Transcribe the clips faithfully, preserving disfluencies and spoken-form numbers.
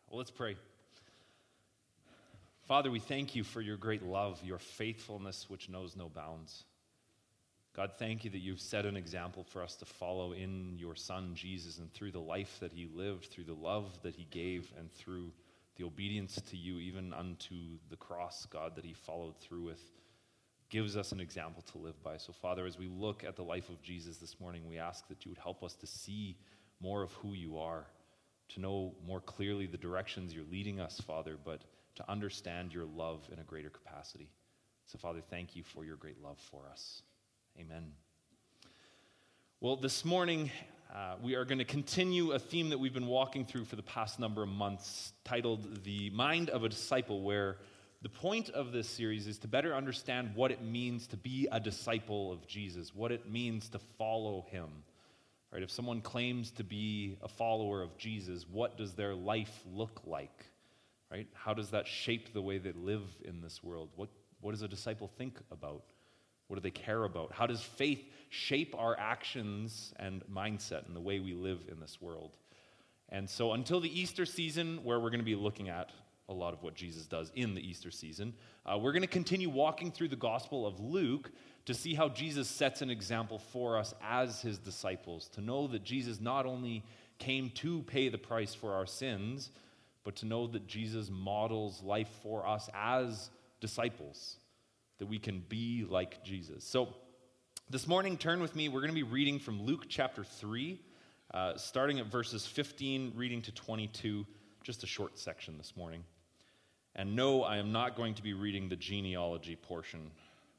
Well, let's pray. Father, we thank you for your great love, your faithfulness which knows no bounds. God, thank you that you've set an example for us to follow in your Son, Jesus, and through the life that he lived, through the love that he gave, and through the obedience to you, even unto the cross, God, that he followed through with, gives us an example to live by. So, Father, as we look at the life of Jesus this morning, we ask that you would help us to see more of who you are, to know more clearly the directions you're leading us, Father, but to understand your love in a greater capacity. So, Father, thank you for your great love for us. Amen. Well, this morning, uh, we are going to continue a theme that we've been walking through for the past number of months, titled The Mind of a Disciple, where the point of this series is to better understand what it means to be a disciple of Jesus, what it means to follow him. Right? If someone claims to be a follower of Jesus, what does their life look like? Right? How does that shape the way they live in this world? What, what does a disciple think about? What do they care about? How does faith shape our actions and mindset and the way we live in this world? And so until the Easter season, where we're going to be looking at a lot of what Jesus does in the Easter season, uh, we're going to continue walking through the Gospel of Luke to see how Jesus sets an example for us as his disciples, to know that Jesus not only came to pay the price for our sins, but to know that Jesus models life for us as disciples, that we can be like Jesus. So this morning, turn with me. We're going to be reading from Luke chapter three, uh, starting at verses fifteen, reading to twenty-two, just a short section this morning. And no, I am not going to be reading the genealogy portion.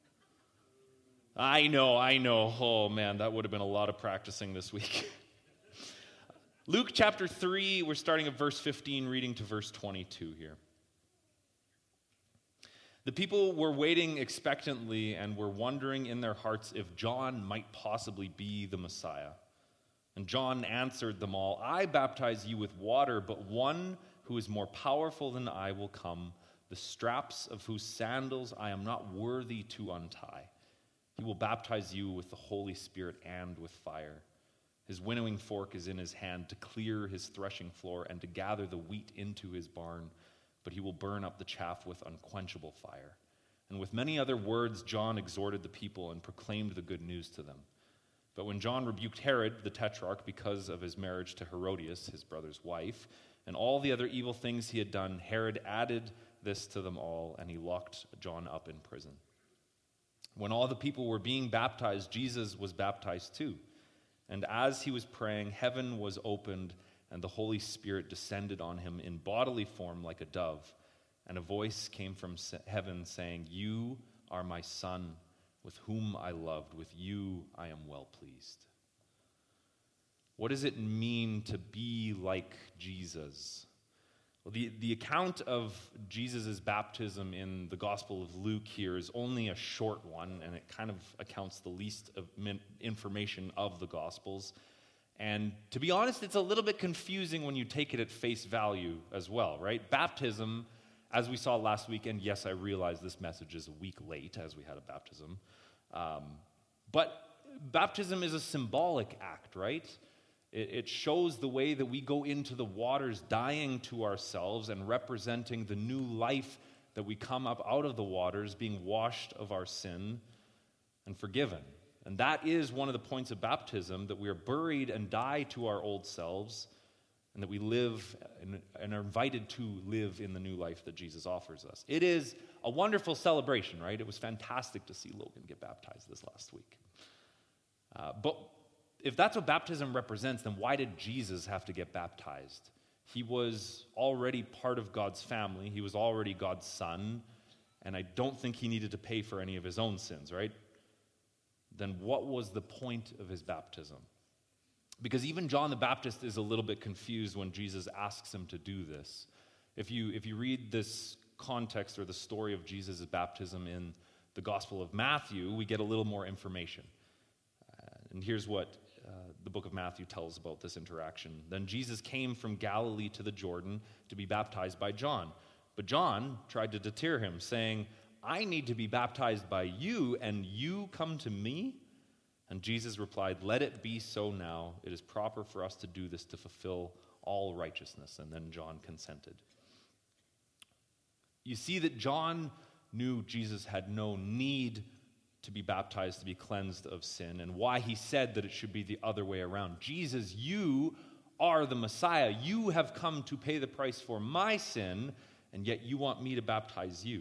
I know, I know. Oh man, that would have been a lot of practicing this week. Luke chapter three, we're starting at verse fifteen, reading to verse twenty-two here. The people were waiting expectantly and were wondering in their hearts if John might possibly be the Messiah. And John answered them all, I baptize you with water, but one who is more powerful than I will come, the straps of whose sandals I am not worthy to untie. He will baptize you with the Holy Spirit and with fire. His winnowing fork is in his hand to clear his threshing floor and to gather the wheat into his barn, but he will burn up the chaff with unquenchable fire. And with many other words, John exhorted the people and proclaimed the good news to them. But when John rebuked Herod, the tetrarch, because of his marriage to Herodias, his brother's wife, and all the other evil things he had done, Herod added this to them all, and he locked John up in prison. When all the people were being baptized, Jesus was baptized too. And as he was praying, heaven was opened, and the Holy Spirit descended on him in bodily form like a dove. And a voice came from heaven saying, You are my Son, with whom I loved. With you I am well pleased. What does it mean to be like Jesus? Well, the, the account of Jesus' baptism in the Gospel of Luke here is only a short one, and it kind of accounts the least of information of the Gospels. And to be honest, it's a little bit confusing when you take it at face value as well, right? Baptism, as we saw last week, and yes, I realize this message is a week late as we had a baptism, um, but baptism is a symbolic act, right? It, it shows the way that we go into the waters, dying to ourselves and representing the new life that we come up out of the waters, being washed of our sin and forgiven. And that is one of the points of baptism, that we are buried and die to our old selves, and that we live and, and are invited to live in the new life that Jesus offers us. It is a wonderful celebration, right? It was fantastic to see Logan get baptized this last week. Uh, but if that's what baptism represents, then why did Jesus have to get baptized? He was already part of God's family. He was already God's son, and I don't think he needed to pay for any of his own sins, right? Then what was the point of his baptism? Because even John the Baptist is a little bit confused when Jesus asks him to do this. If you, if you read this context or the story of Jesus' baptism in the Gospel of Matthew, we get a little more information. Uh, and here's what uh, the book of Matthew tells about this interaction. Then Jesus came from Galilee to the Jordan to be baptized by John. But John tried to deter him, saying, I need to be baptized by you, and you come to me? And Jesus replied, Let it be so now. It is proper for us to do this to fulfill all righteousness. And then John consented. You see that John knew Jesus had no need to be baptized to be cleansed of sin, and why he said that it should be the other way around. Jesus, you are the Messiah. You have come to pay the price for my sin, and yet you want me to baptize you.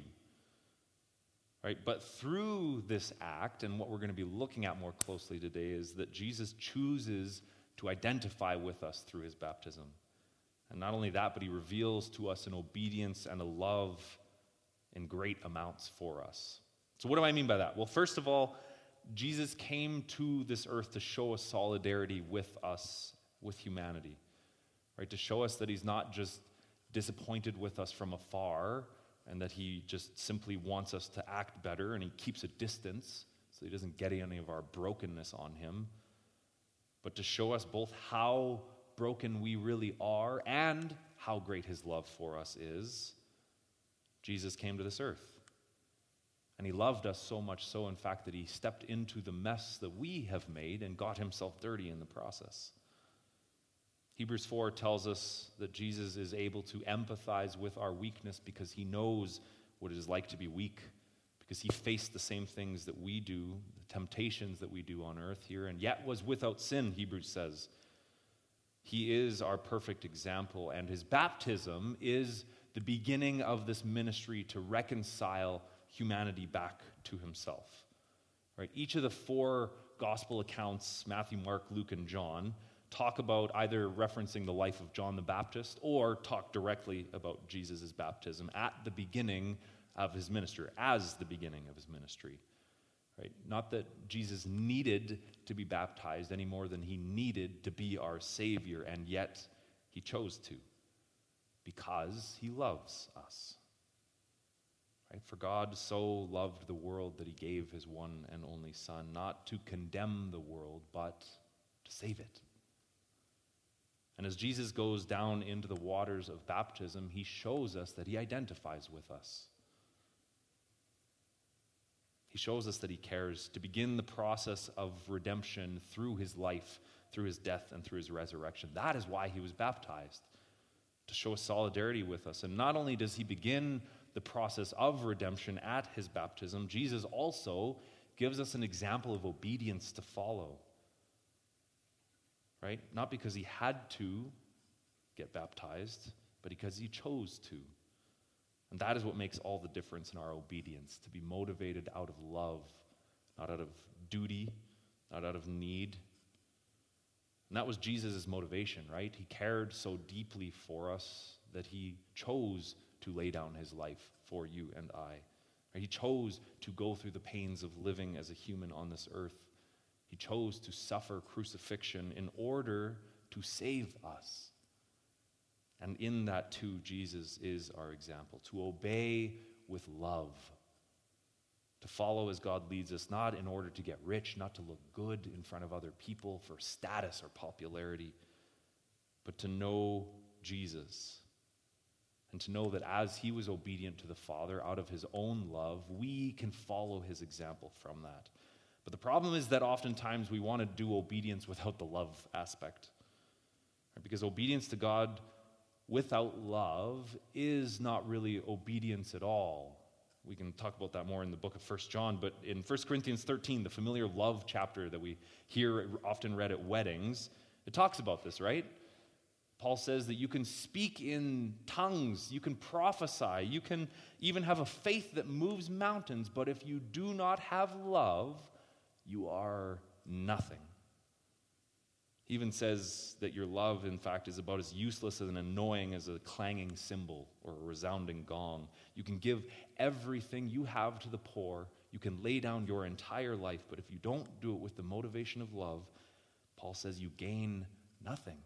Right? But through this act, and what we're going to be looking at more closely today, is that Jesus chooses to identify with us through his baptism. And not only that, but he reveals to us an obedience and a love in great amounts for us. So what do I mean by that? Well, first of all, Jesus came to this earth to show us solidarity with us, with humanity, right? To show us that he's not just disappointed with us from afar, and that he just simply wants us to act better, and he keeps a distance so he doesn't get any of our brokenness on him, but to show us both how broken we really are and how great his love for us is. Jesus came to this earth. And he loved us so much so, in fact, that he stepped into the mess that we have made and got himself dirty in the process. Hebrews four tells us that Jesus is able to empathize with our weakness because he knows what it is like to be weak, because he faced the same things that we do, the temptations that we do on earth here, and yet was without sin, Hebrews says. He is our perfect example, and his baptism is the beginning of this ministry to reconcile humanity back to himself. Right? Each of the four gospel accounts, Matthew, Mark, Luke, and John, talk about either referencing the life of John the Baptist or talk directly about Jesus' baptism at the beginning of his ministry, as the beginning of his ministry. Right? Not that Jesus needed to be baptized any more than he needed to be our Savior, and yet he chose to, because he loves us. Right? For God so loved the world that he gave his one and only Son, not to condemn the world, but to save it. And as Jesus goes down into the waters of baptism, he shows us that he identifies with us. He shows us that he cares to begin the process of redemption through his life, through his death, and through his resurrection. That is why he was baptized, to show solidarity with us. And not only does he begin the process of redemption at his baptism, Jesus also gives us an example of obedience to follow. Right? Not because he had to get baptized, but because he chose to. And that is what makes all the difference in our obedience, to be motivated out of love, not out of duty, not out of need. And that was Jesus' motivation, right? He cared so deeply for us that he chose to lay down his life for you and I. He chose to go through the pains of living as a human on this earth. He chose to suffer crucifixion in order to save us. And in that too, Jesus is our example, to obey with love, to follow as God leads us, not in order to get rich, not to look good in front of other people for status or popularity, but to know Jesus. And to know that as he was obedient to the Father out of his own love, we can follow his example from that. But the problem is that oftentimes we want to do obedience without the love aspect. Right? Because obedience to God without love is not really obedience at all. We can talk about that more in the book of First John, but in First Corinthians thirteen, the familiar love chapter that we hear often read at weddings, it talks about this, right? Paul says that you can speak in tongues, you can prophesy, you can even have a faith that moves mountains, but if you do not have love, you are nothing. He even says that your love, in fact, is about as useless and annoying as a clanging cymbal or a resounding gong. You can give everything you have to the poor. You can lay down your entire life, but if you don't do it with the motivation of love, Paul says you gain nothing.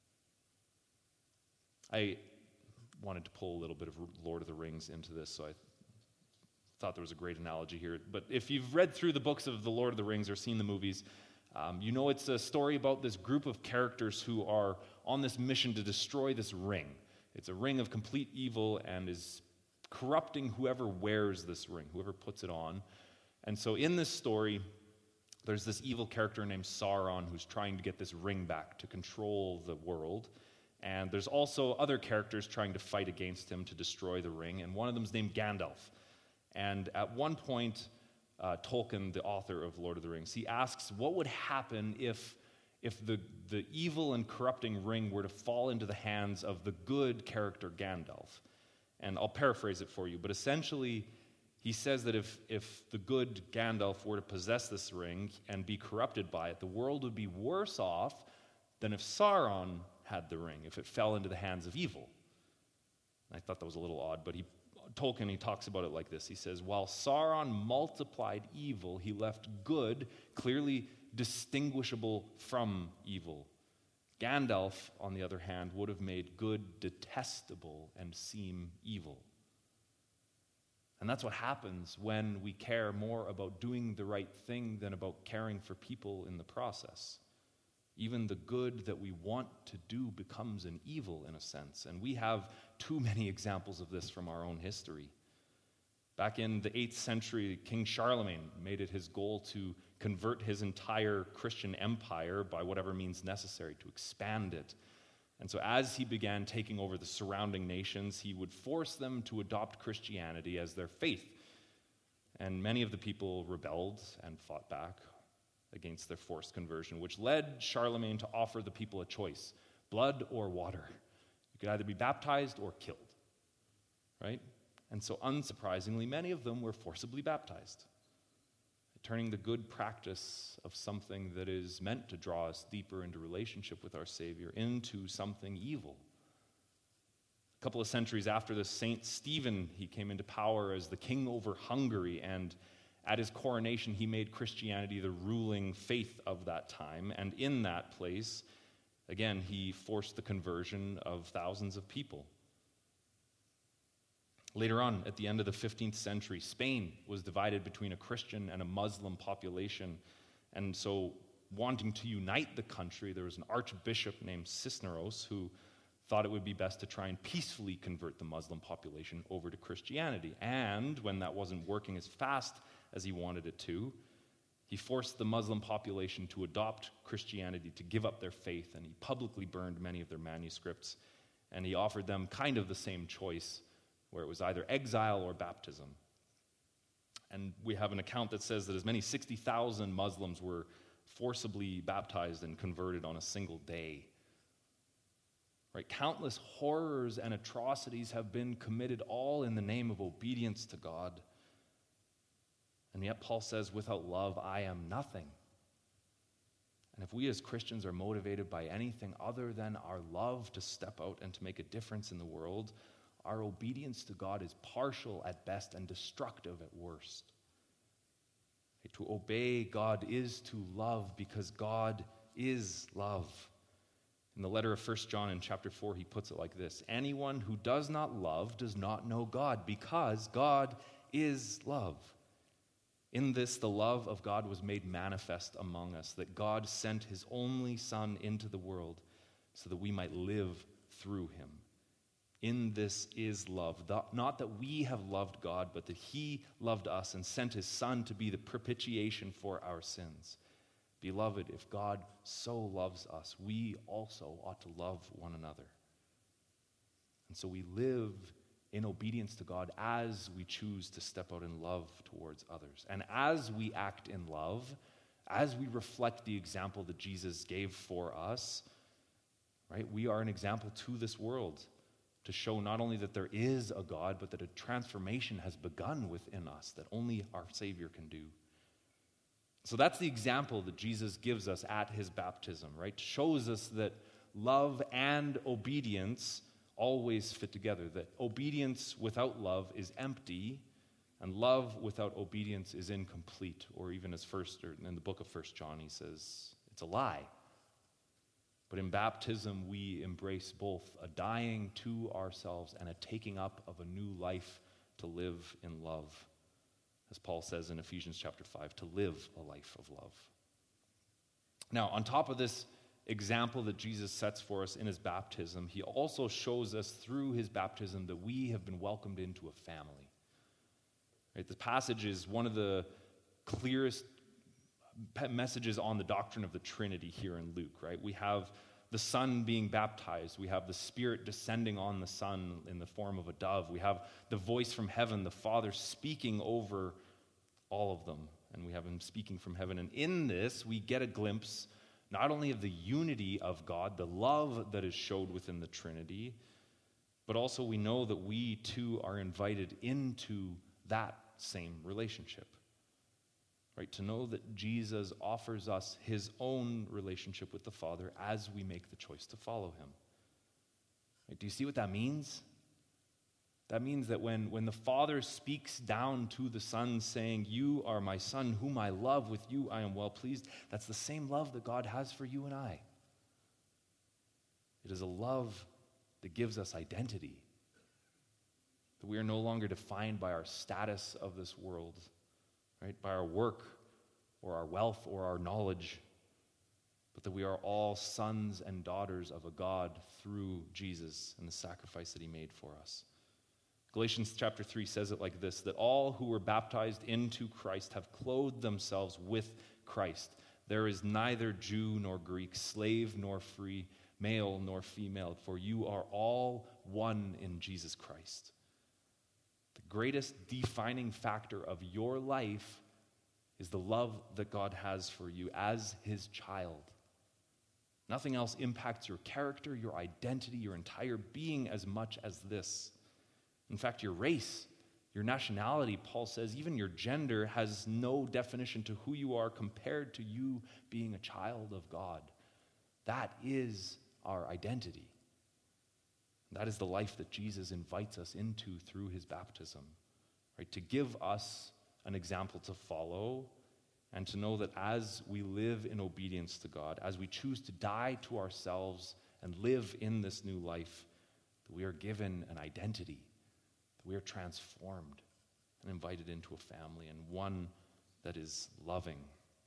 I wanted to pull a little bit of Lord of the Rings into this, so I thought there was a great analogy here. But if you've read through the books of the Lord of the Rings or seen the movies, Um, you know it's a story about this group of characters who are on this mission to destroy this ring. It's a ring of complete evil and is corrupting whoever wears this ring, whoever puts it on. And so in this story, there's this evil character named Sauron who's trying to get this ring back to control the world. And there's also other characters trying to fight against him to destroy the ring, and one of them is named Gandalf. And at one point, uh, Tolkien, the author of Lord of the Rings, he asks what would happen if, if the, the evil and corrupting ring were to fall into the hands of the good character Gandalf. And I'll paraphrase it for you, but essentially, he says that if, if the good Gandalf were to possess this ring and be corrupted by it, the world would be worse off than if Sauron had the ring, if it fell into the hands of evil. I thought that was a little odd, but he, Tolkien, he talks about it like this. He says, while Sauron multiplied evil, he left good clearly distinguishable from evil. Gandalf, on the other hand, would have made good detestable and seem evil. And that's what happens when we care more about doing the right thing than about caring for people in the process. Even the good that we want to do becomes an evil in a sense. And we have too many examples of this from our own history. Back in the eighth century, King Charlemagne made it his goal to convert his entire Christian empire by whatever means necessary, to expand it. And so as he began taking over the surrounding nations, he would force them to adopt Christianity as their faith. And many of the people rebelled and fought back against their forced conversion, which led Charlemagne to offer the people a choice, blood or water. You could either be baptized or killed, right? And so unsurprisingly, many of them were forcibly baptized, turning the good practice of something that is meant to draw us deeper into relationship with our Savior into something evil. A couple of centuries after this, Saint Stephen, he came into power as the king over Hungary, and at his coronation, he made Christianity the ruling faith of that time, and in that place, again, he forced the conversion of thousands of people. Later on, at the end of the fifteenth century, Spain was divided between a Christian and a Muslim population. And so, wanting to unite the country, there was an archbishop named Cisneros who thought it would be best to try and peacefully convert the Muslim population over to Christianity. And when that wasn't working as fast as he wanted it to, he forced the Muslim population to adopt Christianity, to give up their faith, and he publicly burned many of their manuscripts. And he offered them kind of the same choice, where it was either exile or baptism. And we have an account that says that as many as sixty thousand Muslims were forcibly baptized and converted on a single day. Right? Countless horrors and atrocities have been committed, all in the name of obedience to God. And yet Paul says, without love, I am nothing. And if we as Christians are motivated by anything other than our love to step out and to make a difference in the world, our obedience to God is partial at best and destructive at worst. Okay, to obey God is to love because God is love. In the letter of First John in chapter four, he puts it like this: anyone who does not love does not know God, because God is love. In this, the love of God was made manifest among us, that God sent his only Son into the world so that we might live through him. In this is love, not that we have loved God, but that he loved us and sent his Son to be the propitiation for our sins. Beloved, if God so loves us, we also ought to love one another. And so we live in obedience to God as we choose to step out in love towards others. And as we act in love, as we reflect the example that Jesus gave for us, right, we are an example to this world to show not only that there is a God, but that a transformation has begun within us that only our Savior can do. So that's the example that Jesus gives us at his baptism, right? Shows us that love and obedience always fit together, that obedience without love is empty, and love without obedience is incomplete, or even as first, or in the book of First John, he says, it's a lie. But in baptism, we embrace both a dying to ourselves and a taking up of a new life to live in love. As Paul says in Ephesians chapter five, to live a life of love. Now, on top of this example that Jesus sets for us in his baptism, he also shows us through his baptism that we have been welcomed into a family. Right? This passage is one of the clearest messages on the doctrine of the Trinity here in Luke, right? We have the Son being baptized. We have the Spirit descending on the Son in the form of a dove. We have the voice from heaven, the Father speaking over all of them. And we have him speaking from heaven. And in this, we get a glimpse not only of the unity of God, the love that is showed within the Trinity, but also we know that we too are invited into that same relationship. Right? To know that Jesus offers us his own relationship with the Father as we make the choice to follow him. Right? Do you see what that means? That means that when, when the Father speaks down to the Son saying, "You are my Son whom I love, with you I am well pleased," that's the same love that God has for you and I. It is a love that gives us identity. That we are no longer defined by our status of this world, right? By our work or our wealth or our knowledge, but that we are all sons and daughters of a God through Jesus and the sacrifice that he made for us. Galatians chapter three says it like this, that all who were baptized into Christ have clothed themselves with Christ. There is neither Jew nor Greek, slave nor free, male nor female, for you are all one in Jesus Christ. The greatest defining factor of your life is the love that God has for you as his child. Nothing else impacts your character, your identity, your entire being as much as this. In fact, your race, your nationality, Paul says, even your gender has no definition to who you are compared to you being a child of God. That is our identity. That is the life that Jesus invites us into through his baptism, right? To give us an example to follow and to know that as we live in obedience to God, as we choose to die to ourselves and live in this new life, that we are given an identity. We are transformed and invited into a family, and one that is loving.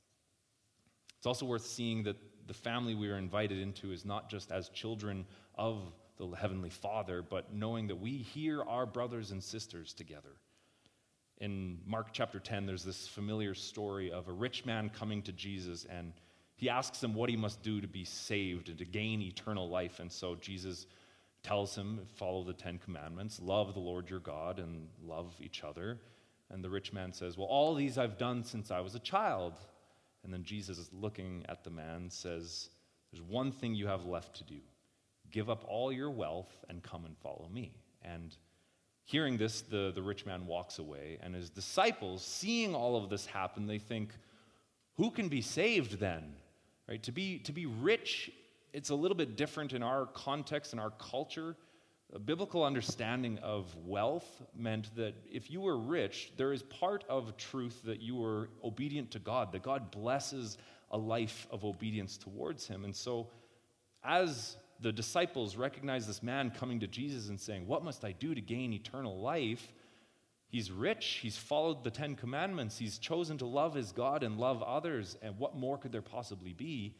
It's also worth seeing that the family we are invited into is not just as children of the Heavenly Father, but knowing that we here are brothers and sisters together. In Mark chapter ten, there's this familiar story of a rich man coming to Jesus, and he asks him what he must do to be saved and to gain eternal life. And so Jesus tells him, follow the Ten Commandments, love the Lord your God, and love each other. And the rich man says, well, all these I've done since I was a child. And then Jesus, looking at the man, says, there's one thing you have left to do. Give up all your wealth and come and follow me. And hearing this, the, the rich man walks away. And his disciples, seeing all of this happen, they think, who can be saved then? Right? To be, to be rich, it's a little bit different in our context, in our culture. A biblical understanding of wealth meant that if you were rich, there is part of truth that you were obedient to God, that God blesses a life of obedience towards him. And so as the disciples recognize this man coming to Jesus and saying, what must I do to gain eternal life? He's rich, he's followed the Ten Commandments, he's chosen to love his God and love others, and what more could there possibly be?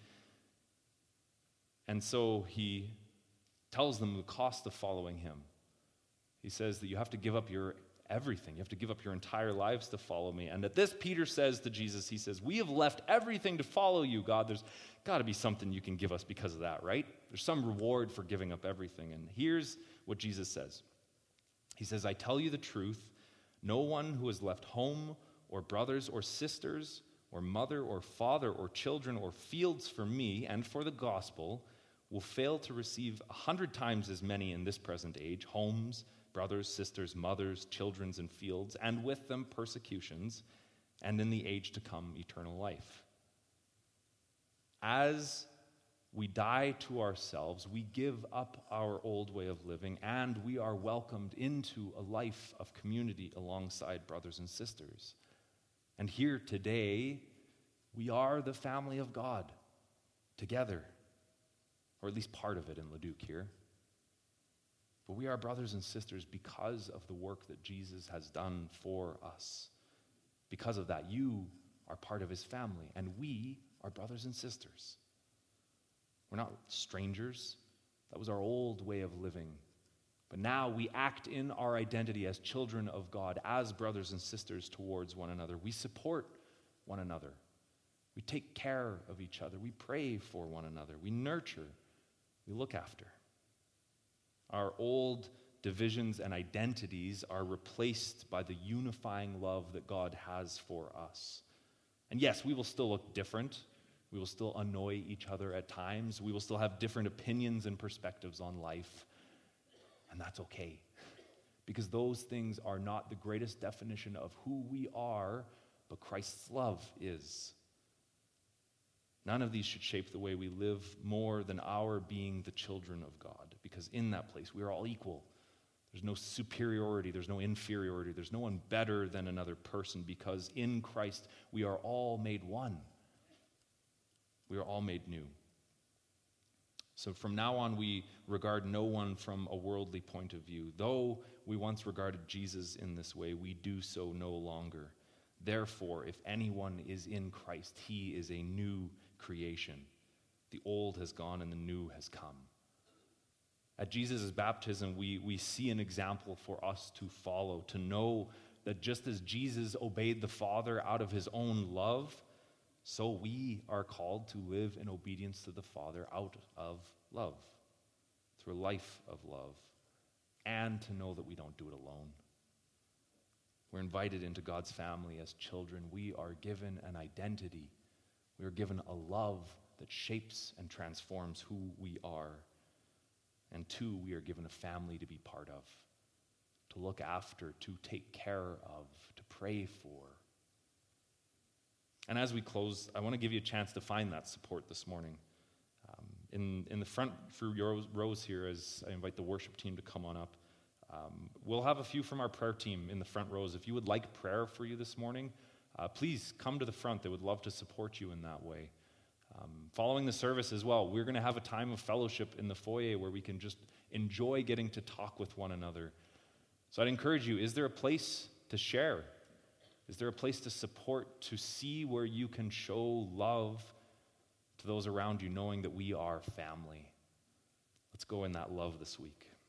And so he tells them the cost of following him. He says that you have to give up your everything. You have to give up your entire lives to follow me. And at this, Peter says to Jesus, he says, we have left everything to follow you, God. There's got to be something you can give us because of that, right? There's some reward for giving up everything. And here's what Jesus says. He says, I tell you the truth, no one who has left home or brothers or sisters or mother or father or children or fields for me and for the gospel will fail to receive a hundred times as many in this present age, homes, brothers, sisters, mothers, children, and fields, and with them persecutions, and in the age to come, eternal life. As we die to ourselves, we give up our old way of living, and we are welcomed into a life of community alongside brothers and sisters. And here today, we are the family of God together. Or at least part of it in Leduc here. But we are brothers and sisters because of the work that Jesus has done for us. Because of that, you are part of his family, and we are brothers and sisters. We're not strangers. That was our old way of living. But now we act in our identity as children of God, as brothers and sisters towards one another. We support one another. We take care of each other. We pray for one another. We nurture we look after. Our old divisions and identities are replaced by the unifying love that God has for us. And yes, we will still look different. We will still annoy each other at times. We will still have different opinions and perspectives on life. And that's okay, because those things are not the greatest definition of who we are, but Christ's love is. None of these should shape the way we live more than our being the children of God, because in that place we are all equal. There's no superiority, there's no inferiority, there's no one better than another person, because in Christ we are all made one. We are all made new. So from now on, we regard no one from a worldly point of view. Though we once regarded Jesus in this way, we do so no longer. Therefore, if anyone is in Christ, he is a new creation. The old has gone and the new has come. At Jesus' baptism, we, we see an example for us to follow, to know that just as Jesus obeyed the Father out of his own love, so we are called to live in obedience to the Father out of love, through a life of love, and to know that we don't do it alone. We're invited into God's family as children. We are given an identity. We are given a love that shapes and transforms who we are. And two, we are given a family to be part of, to look after, to take care of, to pray for. And as we close, I want to give you a chance to find that support this morning. Um, in, in the front few rows, rows here, as I invite the worship team to come on up, um, we'll have a few from our prayer team in the front rows. If you would like prayer for you this morning, uh, please come to the front. They would love to support you in that way. Um, following the service as well, we're going to have a time of fellowship in the foyer where we can just enjoy getting to talk with one another. So I'd encourage you, is there a place to share? Is there a place to support, to see where you can show love to those around you, knowing that we are family? Let's go in that love this week.